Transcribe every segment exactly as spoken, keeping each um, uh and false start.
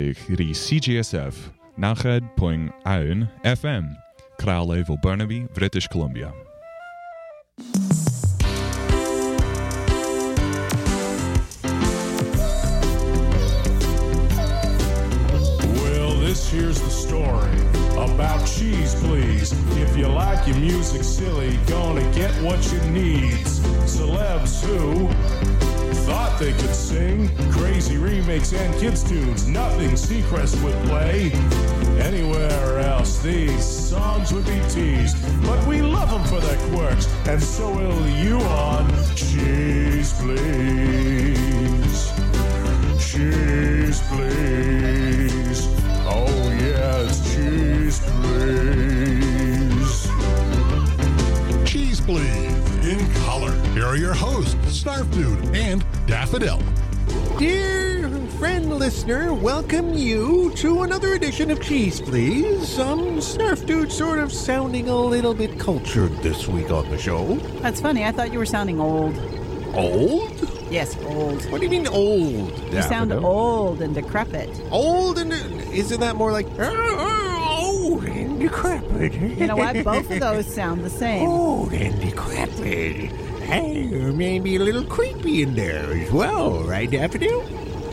Hierdie C G S F ninety point one F M, Kraalheuvel, Burnaby, British Columbia. Well, this here's the story about Cheese Please. If you like your music silly, gonna get what you need. Celebs who thought they could sing crazy remakes and kids tunes, nothing Seacrest would play anywhere else. These songs would be teased, but we love them for their quirks, and so will you on Cheese Please. Cheese Please. Oh yeah, it's Cheese Please. Cheese Please in color. Here are your hosts, Snarf Dude and Daffodil. Dear friend listener, welcome you to another edition of Cheese Please. Um, Snarf Dude sort of sounding a little bit cultured this week on the show. That's funny. I thought you were sounding old. Old? Yes, old. What do you mean old? You Daffodil? sound old and decrepit. Old and... Isn't that more like... Old and decrepit. You know what? Both of those sound the same. Old and decrepit. Hey, maybe a little creepy in there as well, right, Daffodil?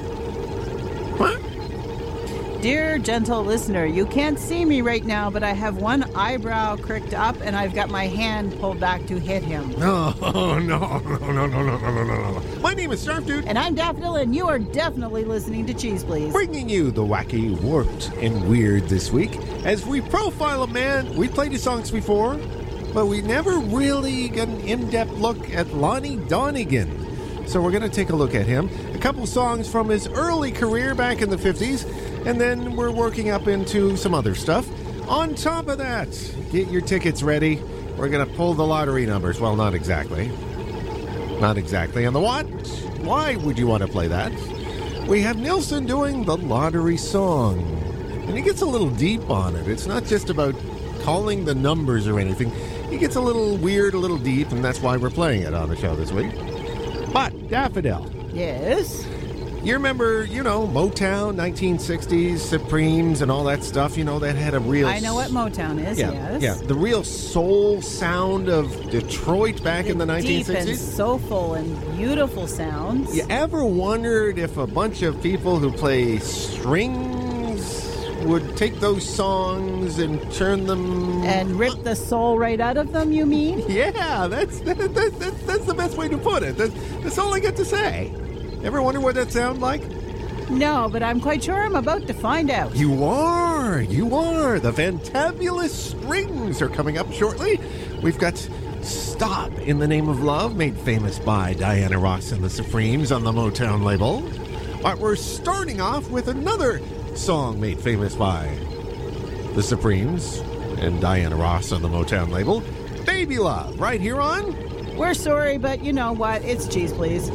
What? Dear gentle listener, you can't see me right now, but I have one eyebrow cricked up and I've got my hand pulled back to hit him. No, no, no, no, no, no, no, no, no, no. My name is Snarf Dude. And I'm Daffodil, and you are definitely listening to Cheese Please. Bringing you the wacky, warped, and weird this week. As we profile a man, we played his songs before, but we never really got an in-depth look at Lonnie Donegan. So we're going to take a look at him. A couple songs from his early career back in the fifties, and then we're working up into some other stuff. On top of that, get your tickets ready. We're going to pull the lottery numbers. Well, not exactly. Not exactly. And the what? Why would you want to play that? We have Nilsson doing the lottery song. And he gets a little deep on it. It's not just about calling the numbers or anything. He gets a little weird, a little deep, and that's why we're playing it on the show this week. But, Daffodil. Yes? You remember, you know, Motown, nineteen sixties, Supremes, and all that stuff, you know, that had a real... I know what Motown is, yeah, yes. Yeah, the real soul sound of Detroit back the in the nineteen sixties. Deep and soulful and beautiful sounds. You ever wondered if a bunch of people who play strings would take those songs and turn them... And rip the soul right out of them, you mean? Yeah, that's that, that, that, that's the best way to put it. That's, that's all I got to say. Ever wonder what that sound like? No, but I'm quite sure I'm about to find out. You are, you are. The Fantabulous Strings are coming up shortly. We've got Stop in the Name of Love, made famous by Diana Ross and the Supremes on the Motown label. But we're starting off with another song made famous by the Supremes and Diana Ross on the Motown label, Baby Love, right here on... We're sorry, but you know what? It's Cheese Please.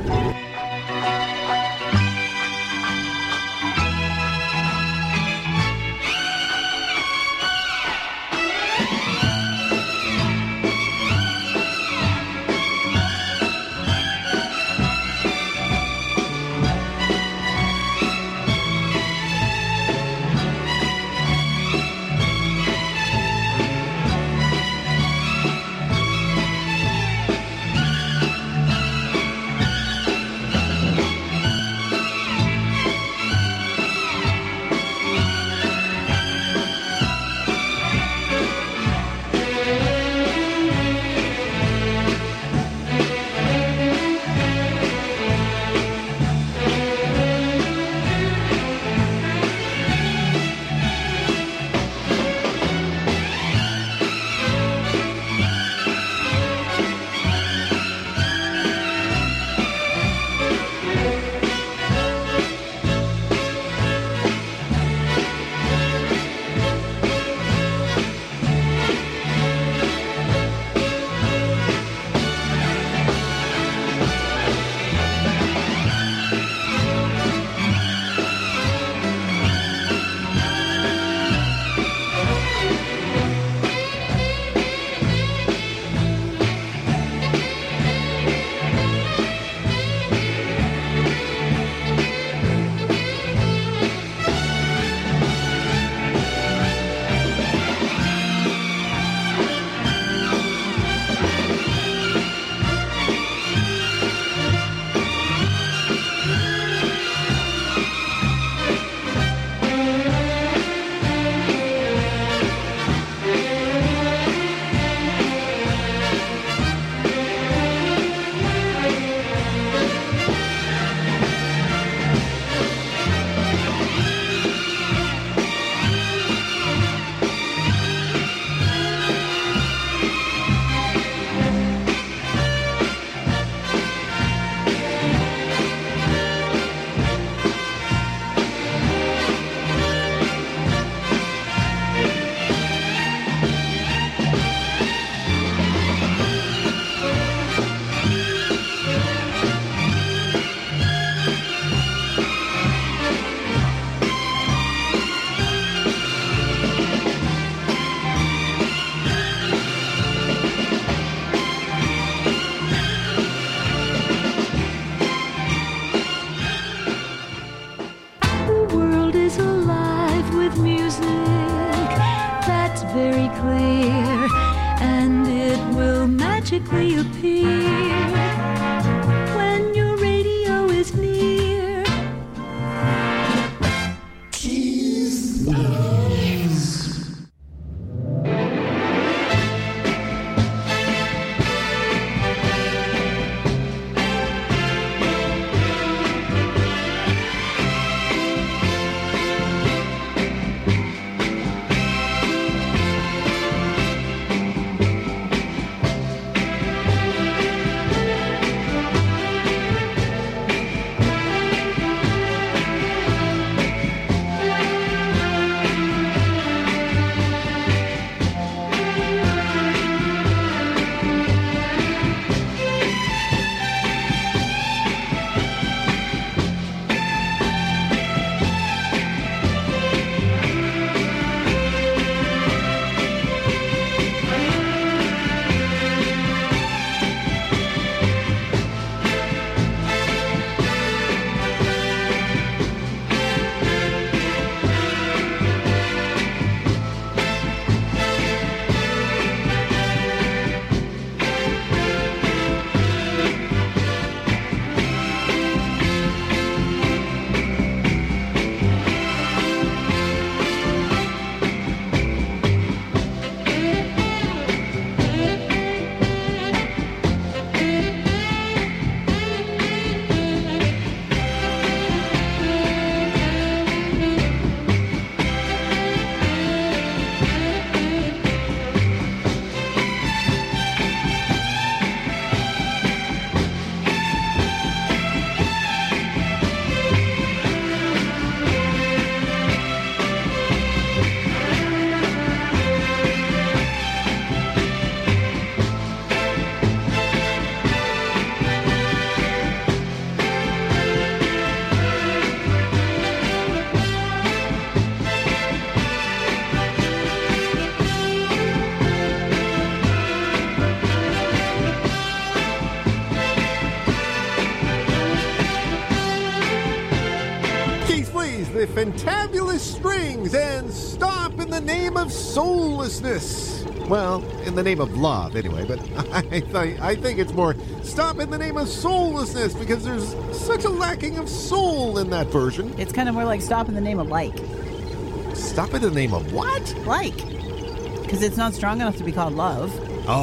magically appear when your radio is near. Cheese Please. The Fantabulous Strings and Stop in the Name of Soullessness. Well, in the name of love, anyway, but I, th- I think it's more Stop in the Name of Soullessness because there's such a lacking of soul in that version. It's kind of more like Stop in the Name of Like. Stop in the name of what? Like. Because it's not strong enough to be called love.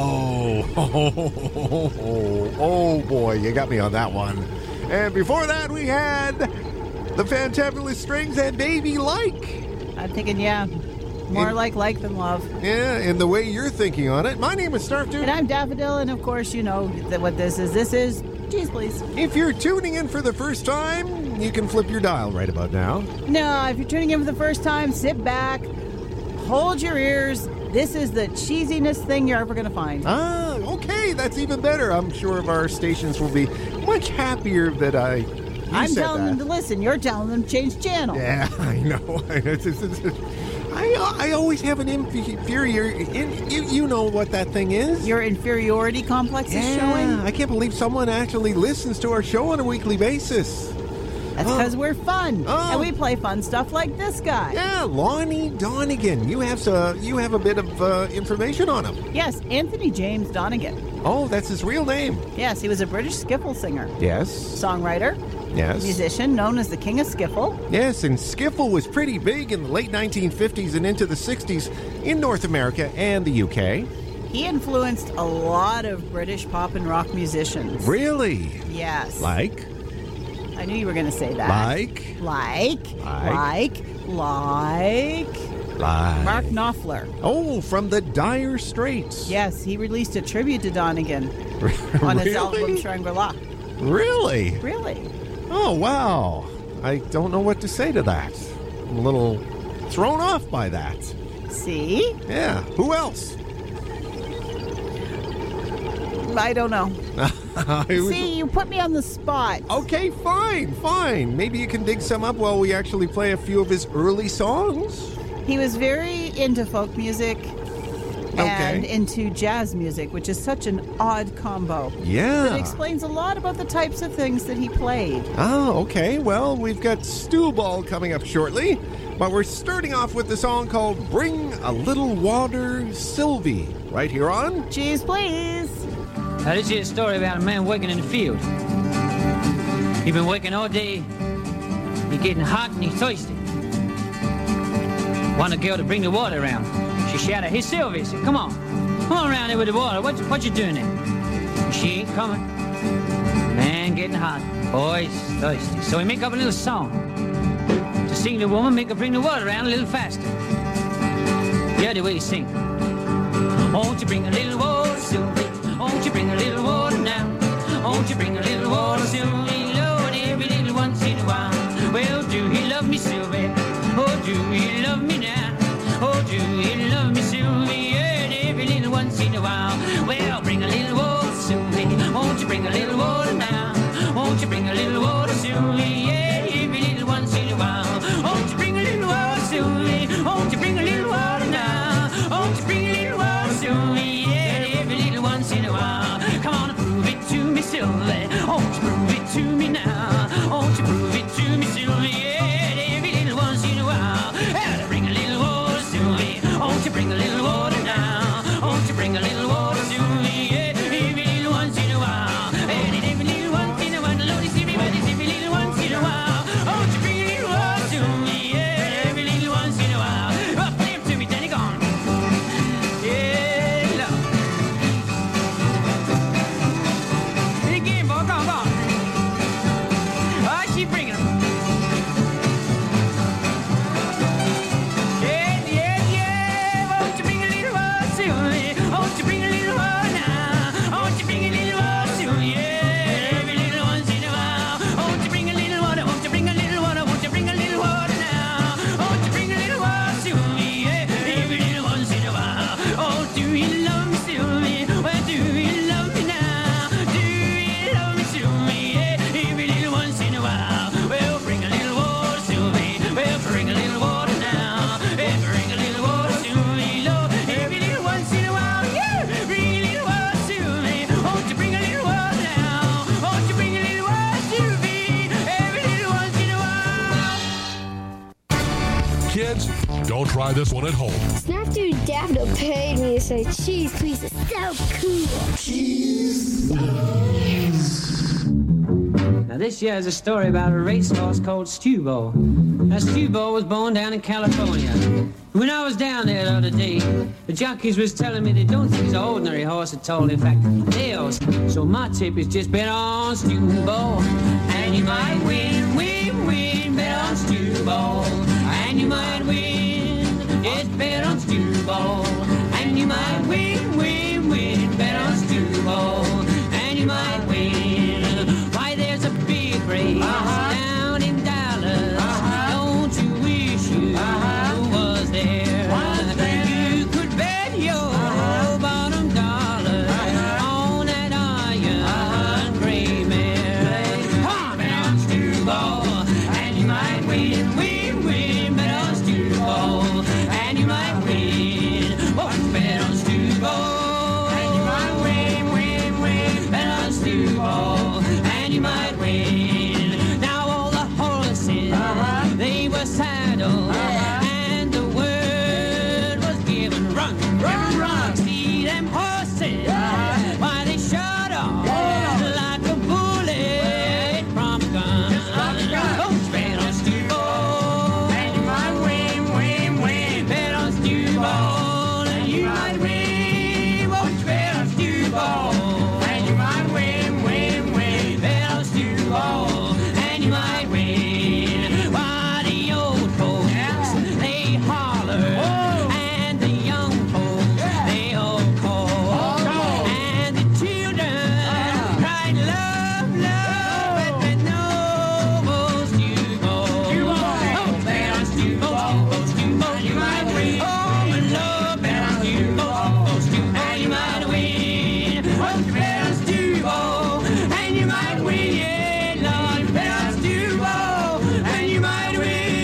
Oh, oh, oh, oh, oh boy, you got me on that one. And before that, we had the Fantabulous Strings and Baby Like. I'm thinking, yeah, more In- like like than love. Yeah, and the way you're thinking on it. My name is Snarf Dude. And I'm Daffodil, and of course, you know that what this is. This is Cheese Please. If you're tuning in for the first time, you can flip your dial right about now. No, if you're tuning in for the first time, sit back, hold your ears. This is the cheesiness thing you're ever going to find. Ah, okay, that's even better. I'm sure of our stations will be much happier that I. you I'm said telling that. them to listen. You're telling them to change channel. Yeah, I know. It's- it's- it's- I I always have an inferior. In, you you know what that thing is? Your inferiority complex is yeah, showing. I can't believe someone actually listens to our show on a weekly basis. That's Oh. because we're fun. Oh. And we play fun stuff like this guy. Yeah, Lonnie Donegan. You have so you have a bit of uh, information on him. Yes, Anthony James Donegan. Oh, that's his real name. Yes, he was a British skiffle singer, Yes. songwriter, Yes. musician, known as the King of Skiffle. Yes, and skiffle was pretty big in the late nineteen fifties and into the sixties in North America and the U K. He influenced a lot of British pop and rock musicians. Really? Yes. Like? I knew you were going to say that. Like? Like. Like. Like. Like. Like. Mark Knopfler. Oh, from the Dire Straits. Yes, he released a tribute to Donegan on his Really? album Shangri-La. Really? Really? Oh, wow. I don't know what to say to that. I'm a little thrown off by that. See? Yeah. Who else? I don't know. I was- See, you put me on the spot. Okay, fine, fine. Maybe you can dig some up while we actually play a few of his early songs. He was very into folk music and Okay. into jazz music, which is such an odd combo. Yeah. It explains a lot about the types of things that he played. Oh, okay. Well, we've got Stew Ball coming up shortly, but we're starting off with the song called Bring a Little Water, Sylvie, right here on Cheese, please. Now, this is a story about a man working in the field. He's been working all day. He's getting hot and he's thirsty. Want a girl to bring the water around. She shouted, "Hey, Sylvia," said, "Come on. Come on around here with the water. What, what you doing there?" She ain't coming. Man getting hot. Boy's thirsty. So he make up a little song to sing the woman, make her bring the water around a little faster. Yeah, the way he sing. Won't you bring a little water, Sylvie? Won't you bring a little water now? Won't you bring a little water, Sylvie? Lord, every little once in a while. Well, do he love me, Sylvie? Oh, do he love me now? Oh, do he love me, Sylvie? Yeah, every little once in a while. Well, bring a little water, Sylvie. Won't you bring a little water now? Won't you bring a little water, Sylvie? Yeah, every little once in a while. Won't you bring a little water, Sylvie? Won't you bring a little water now? Won't you bring a little water, Sylvie? Yeah, every little once in a while. Come on and prove it to me, Sylvie. Won't you prove it to me now? Won't you prove it to me, Sylvie? Yeah, every little once in a while. Yeah, bring a little water, Sylvie. Won't you bring a little water now? Won't you bring a little water, Sylvie? Yeah, every little once in a while. And every little once in a while, Lord, it's everybody's every little once in a while. Won't you bring a little water, Sylvie? Yeah, every little once in a while. Oh, play it to me, Danny, go on. Yeah, love. And again, boy, come on, come on. Oh, she bringing them. Yeah, yeah, yeah. Won't you bring a little water, Sylvie? Won't you bring a little water now? Won't you bring a little water, Sylvie? Yeah, every little once in a while. Won't you bring a little water? Won't you bring a little water? Won't you bring a little water now? Won't you bring a little water, Sylvie? Yeah, every little once in a while. Oh, do you love me, Sylvie? Well, do you love me now? Do you love me, Sylvie? Yeah, every little once in a while. Well, bring a little water, Sylvie. Well, bring a little water now. Yeah, bring a little water, Sylvie. Lord, every little once in a while. Yeah, bring a little water, Sylvie. Won't you bring a little water now? Won't you bring a little water, Sylvie? Every little once in a while. Kids, don't try this one at home. Snap Dude Daffodil paid me to say cheese please is so cool. Now, this here is a story about a racehorse called Stewball. Now, Stewball was born down in California. When I was down there the other day, the jockeys was telling me they don't think he's an ordinary horse at all. In fact, theirs. So my tip is just bet on Stewball, and you might win, win, win. Bet on Stewball, and you might win. Just bet on Stewball, and you might win, win, win. Bet on Stewball, and you might win. Why, there's a big race uh-huh. down in Dallas. Uh-huh. Don't you wish you uh-huh. was there? Was there? You could bet your uh-huh. bottom dollar uh-huh. on that iron uh-huh. gray mare. Come on, bet on Stewball, and you might win, win, win. Bet on Stewball, and you might win. Oh, bet on Stewball, and you might win, win, win. Bet on Stewball, and you might win. Now all the horses, uh-huh. they were saddled, uh-huh. and the word was given, run, run, run. See them horses, uh-huh. why they shot off oh. like a bullet from a gun. Oh, bet on Stewball, and you might win, win, win. Bet on Stewball, and you might win. Oh, bet on Stewball, and you might win, win, win. Bet on Stewball, and you might win. Why, the old folks, yeah. they holler, oh. and the young folks, yeah. they all call, oh. and the children uh. cried love, love, but they know oh, Stewball. Oh, bet on Stewball, Stewball, you might win. Oh, my love, bet on Stewball, Stewball, and you might win. Oh, bet on Stewball, and you might win. Yeah, Lord, bet on Stewball, and you might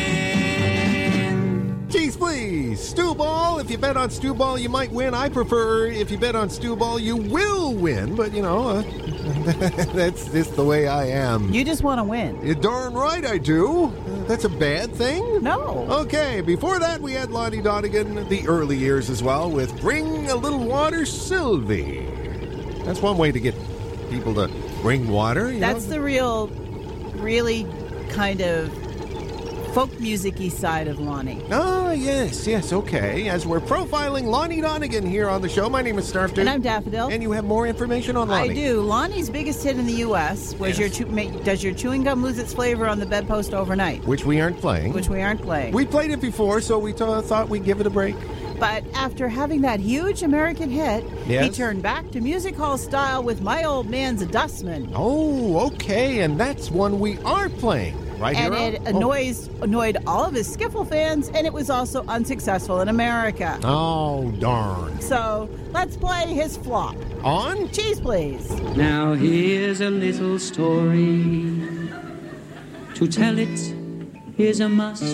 win. Cheese, please. Stewball. If you bet on Stewball, you might win. I prefer if you bet on Stewball, you will win. But, you know, uh, that's just the way I am. You just want to win. You're darn right I do. Uh, that's a bad thing? No. Okay, before that, we had Lonnie Donegan, the early years as well, with Bring a Little Water, Sylvie. That's one way to get people to bring water. You That's know? the real, really kind of folk music-y side of Lonnie. Oh, yes, yes, okay. As we're profiling Lonnie Donegan here on the show, my name is Snarf Dude. And I'm Daffodil. And you have more information on Lonnie. I do. Lonnie's biggest hit in the U S was Yes. your chew- ma- Does Your Chewing Gum Lose Its Flavor on the Bedpost Overnight? Which we aren't playing. Which we aren't playing. We played it before, so we t- thought we'd give it a break. But after having that huge American hit, Yes. he turned back to music hall style with My Old Man's a Dustman. Oh, okay, and that's one we are playing. Right, And Hero? it annoys, annoyed all of his skiffle fans, and it was also unsuccessful in America. Oh, darn. So let's play his flop. On? Cheese, please. Now here's a little story. To tell it is a must.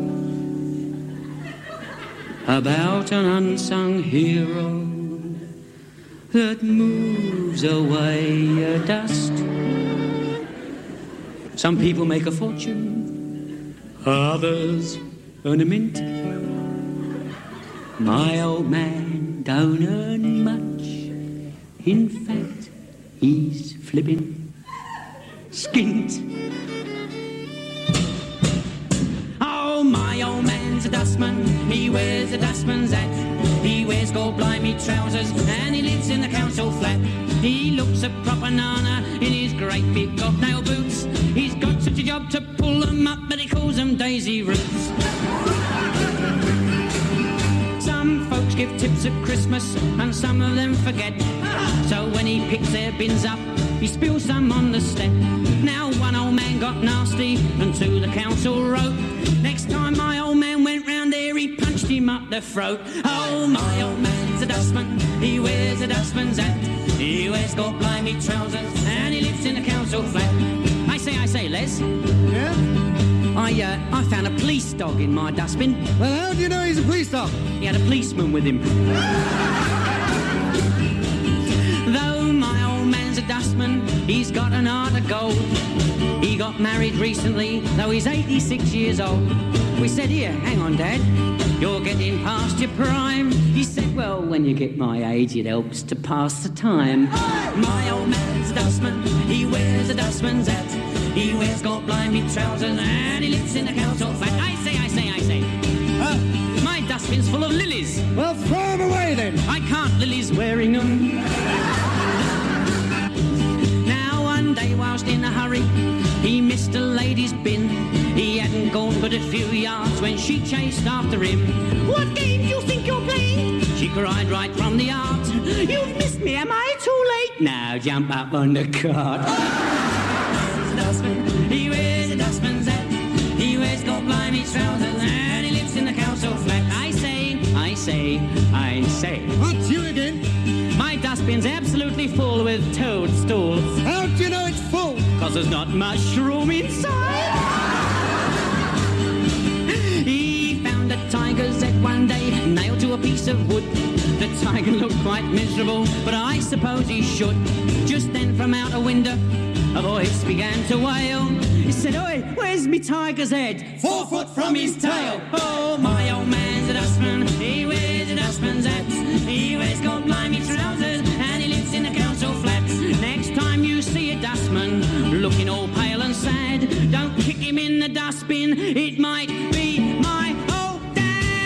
About an unsung hero that moves away a dust. Some people make a fortune, others earn a mint. My old man don't earn much. In fact, he's flipping skint. Oh, my old man's a dustman. He wears a dustman's hat. He wears gold blimey trousers and he lives in the council flat. He looks a proper nana in his great big bobnail boots. He's got such a job to pull them up, but he calls them daisy roots. Some folks give tips at Christmas and some of them forget. So when he picks their bins up, he spills some on the step. Now one old man got nasty and to the council wrote, next time my old man went round there, he punched him up the throat. Oh, my old man's a dustman. He wears a dustman's hat. He wears gold blimey trousers and he lives in a council flat. I say, I say, Les. Yeah? I, uh, I found a police dog in my dustbin. Well, how do you know he's a police dog? He had a policeman with him. Though my old man's a dustman, he's got an heart of gold. He got married recently, though he's eighty-six years old. We said, here, hang on, Dad. You're getting past your prime. He said, well, when you get my age, it helps to pass the time. My old man's a dustman. He wears a dustman's hat. He wears gold blimey trousers and he lives in a council flat. I say, I say, I say. Huh? My dustbin's full of lilies. Well, throw him away then. I can't, Lily's wearing them. Now one day whilst in a hurry, he missed a lady's bin. He hadn't gone but a few yards when she chased after him. What game do you think you're playing? She cried right from the yard. You've missed me, am I too late? Now jump up on the cart. He wears a dustman's hat. He wears gold blimey trousers and he lives in the council flat. I say, I say, I say. What's you again? My dustbin's absolutely full with toadstools. How do you know it's full? Cause there's not much room inside. He found a tiger's head one day, nailed to a piece of wood. The tiger looked quite miserable, but I suppose he should. Just then from out a window, a voice began to wail. He said, oi, where's me tiger's head? Four foot from his tail. Oh, my old man's a dustman. He wears a dustman's hat. He wears gold blimey trousers and he lives in a council flat. Next time you see a dustman looking all pale and sad, don't kick him in the dustbin. It might be my old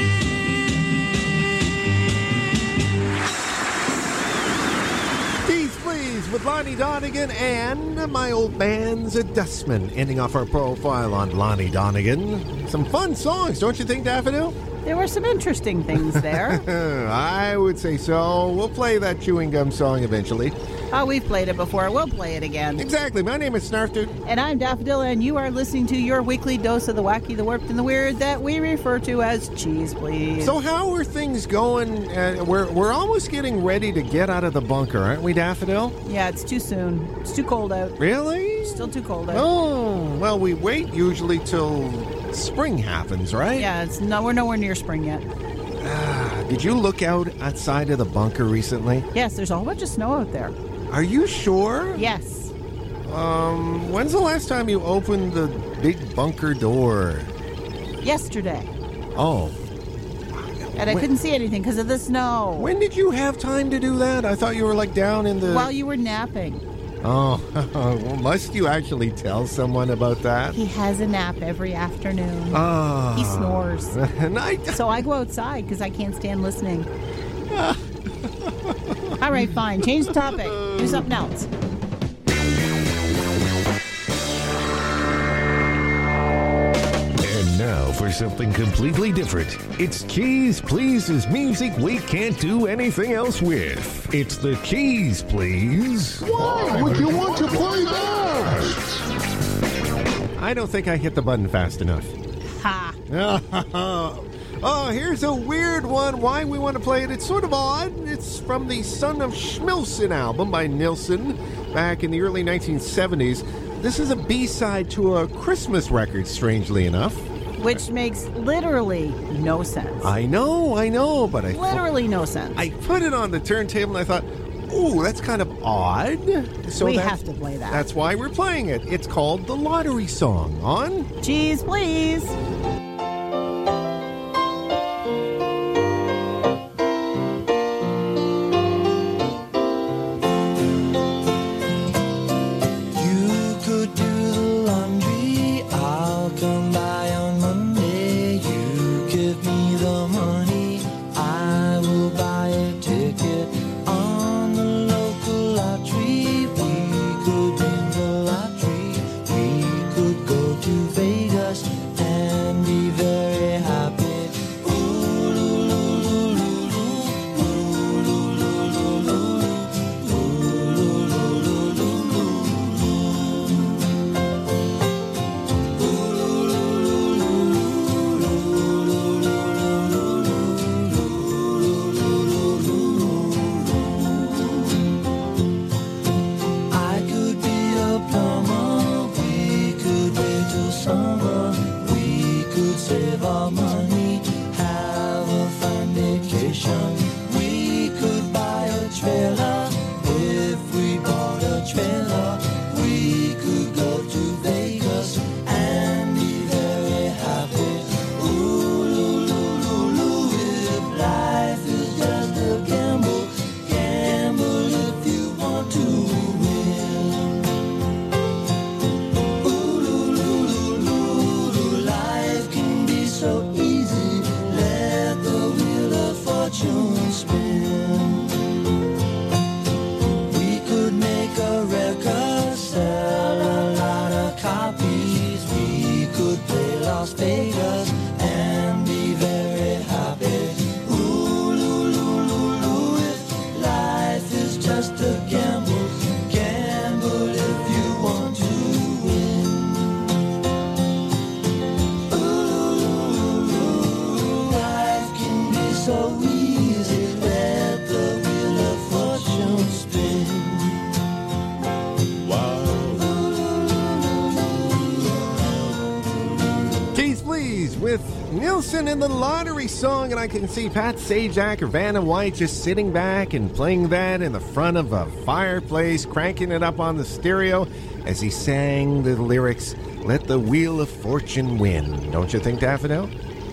dad. Cheese, please, with Lonnie Donegan and My Old Man's a Dustman. Ending off our profile on Lonnie Donegan. Some fun songs, don't you think, Daffodil? There were some interesting things there. I would say so. We'll play that chewing gum song eventually. Oh, we've played it before. We'll play it again. Exactly. My name is Snarf Dude. And I'm Daffodil, and you are listening to your weekly dose of the wacky, the warped, and the weird that we refer to as Cheese, Please. So how are things going? Uh, we're, we're almost getting ready to get out of the bunker, aren't we, Daffodil? Yeah, it's too soon. It's too cold out. Really? Still too cold out. Oh, well, we wait usually till spring happens, right? Yeah, it's no, we're nowhere near spring yet. Ah, did you look out outside of the bunker recently? Yes, there's a whole bunch of snow out there. Are you sure? Yes. Um, when's the last time you opened the big bunker door? Yesterday. Oh. And I When- couldn't see anything because of the snow. When did you have time to do that? I thought you were like down in the... While you were napping. Oh, well, must you actually tell someone about that? He has a nap every afternoon. Ah. He snores. And I... So I go outside because I can't stand listening. All right, fine. Change the topic. Do something else. And now for something completely different. It's Keys Please's music we can't do anything else with. It's the Keys Please. Why would you want to play that? I don't think I hit the button fast enough. Ha. Oh, here's a weird one. Why we want to play it? It's sort of odd. It's from the Son of Schmilson album by Nilsson back in the early nineteen seventies. This is a B-side to a Christmas record, strangely enough. Which makes literally no sense. I know, I know, but I... Literally no sense. I put it on the turntable and I thought, ooh, that's kind of odd. So we that- have to play that. That's why we're playing it. It's called The Lottery Song on... Cheese, please. Nilsson in The Lottery Song, and I can see Pat Sajak or Vanna White just sitting back and playing that in the front of a fireplace, cranking it up on the stereo as he sang the lyrics, "Let the Wheel of Fortune win." Don't you think, Daffodil?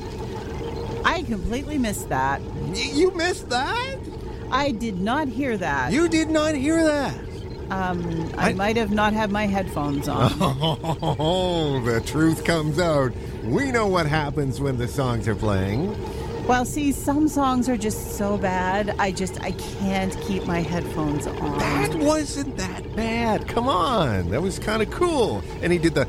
I completely missed that. Y- you missed that? I did not hear that. You did not hear that? Um, I, I might have not had my headphones on. Oh, the truth comes out. We know what happens when the songs are playing. Well, see, some songs are just so bad, I just, I can't keep my headphones on. That wasn't that bad. Come on. That was kind of cool. And he did the...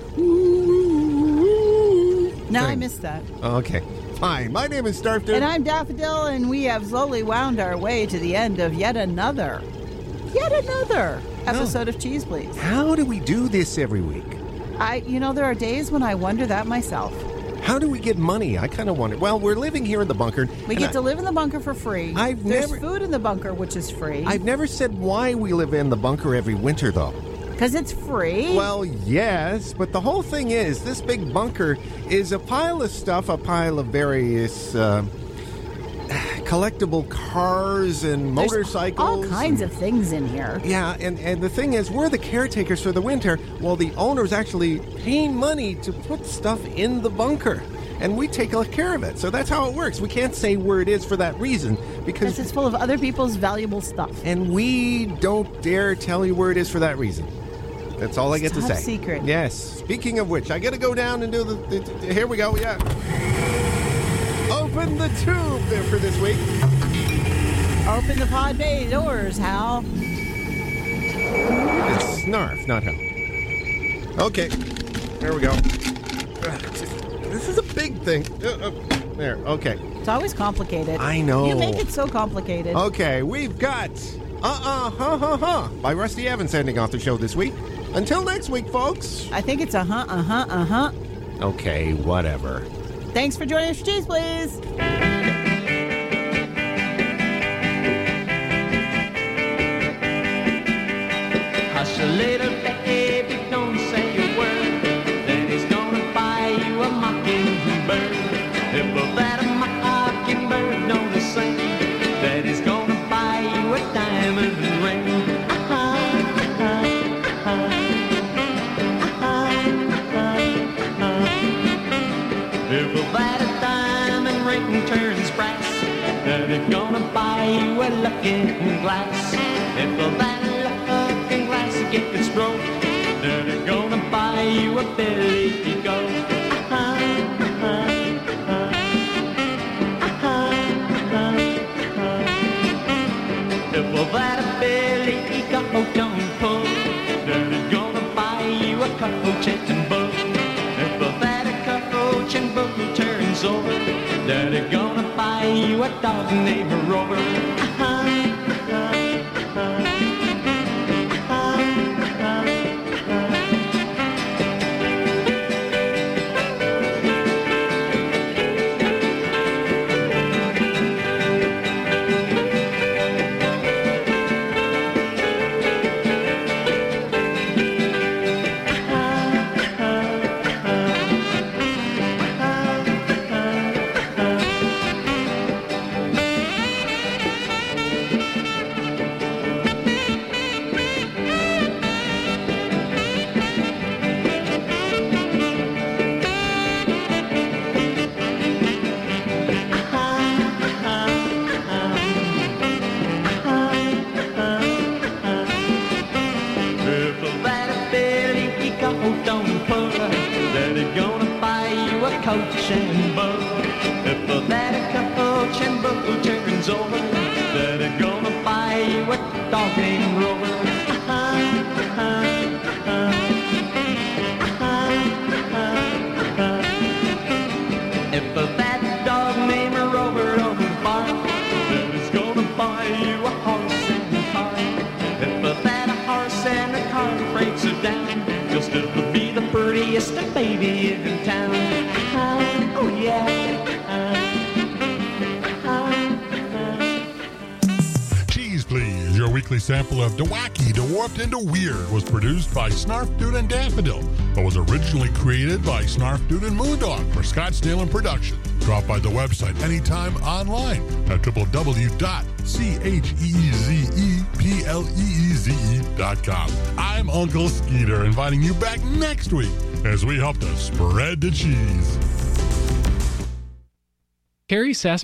No, I thing. missed that. Okay. Hi, my name is Starfdude. And I'm Daffodil, and we have slowly wound our way to the end of yet another, yet another episode of Cheese Please. How do we do this every week? I, you know, there are days when I wonder that myself. How do we get money? I kind of wonder. Well, we're living here in the bunker. We and get I, to live in the bunker for free. I've There's never- food in the bunker, which is free. I've never said why we live in the bunker every winter, though. Because it's free. Well, yes, but the whole thing is, this big bunker is a pile of stuff, a pile of various uh, collectible cars and There's motorcycles. all kinds of things in here. Yeah, and, and the thing is, we're the caretakers for the winter, while the owner's actually paying money to put stuff in the bunker. and we take care of it. So that's how it works. We can't say where it is for that reason because Because it's full of other people's valuable stuff. and we don't dare tell you where it is for that reason. That's all I get to Top say. secret. Yes. Speaking of which, I got to go down and do the, the, the. Here we go. Yeah. Open the tube there for this week. Open the pod bay doors, Hal. It's Snarf, not Hal. Okay. There we go. This is a big thing. Uh, uh, there. Okay. It's always complicated. I know. You make it so complicated. Okay, we've got Uh-uh, huh, huh, huh by Rusty Evans ending off the show this week. Until next week, folks. I think it's uh-huh, uh-huh, uh-huh. Okay, whatever. Thanks for joining us for Cheese Please. Hush a little baby, don't say a word. Then he's gonna buy you a mockingbird. If that a mockingbird don't sing, then he's gonna buy you a diamond ring. If that a diamond ring turns brass, then he's gonna buy you a looking glass. If that looking glass gets broke, then he's gonna buy you a billy goat. If that a billy goat don't pull, then he's gonna buy you a coach and bull. If that a coach and bull turns over, then he's gonna buy you a dog named Rover. Coach and bull. If that coach and bull turns over, then they're gonna buy you a dog named Rover. If that dog named Rover don't bark, then it's gonna buy you a horse and a car. If that horse and a car breaks it down, you'll still be the prettiest baby in town. Oh yeah. Cheese Please, your weekly sample of DeWacky, DeWarped, and DeWeird was produced by Snarf Dude and Daffodil, but was originally created by Snarf Dude and Moondog for Scottsdale and Production. Drop by the website anytime online at w w w dot cheezepleeze dot com. I'm Uncle Skeeter, inviting you back next week as we help to spread the cheese. Carrie Sass